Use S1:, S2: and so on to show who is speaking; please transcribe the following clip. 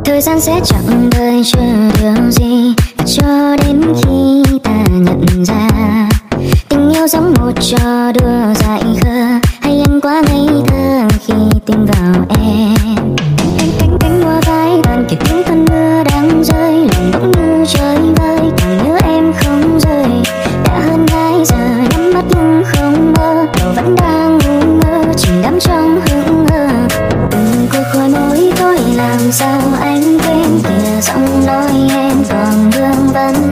S1: Thời gian sẽ chẳng đợi chờ điều gì cho đến khi ta nhận ra tình yêu giống một trò đùa dại khờ, hay anh quá ngây thơ khi tin vào em. Em cánh hoa vai tàn kịp những cơn mưa đang rơi, lòng bỗng như chơi vơi, càng nhớ em không rời. Đã hơn 2 giờ nhắm mắt nhưng không mơ, đầu vẫn đang ngu ngơ chìm đắm trong hững hờ. Từng cuộc gọi môi tôi làm sao anh quên kìa, giọng nói em còn vương vấn.